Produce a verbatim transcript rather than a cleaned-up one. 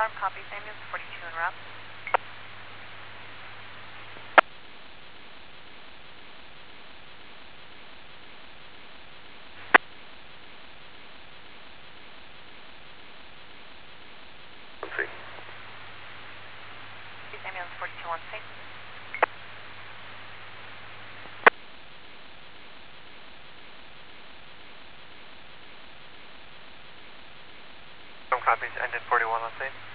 Alarm copies, ambulance forty-two en route. Ambulance forty-two on scene. Some copies, engine forty-one on scene.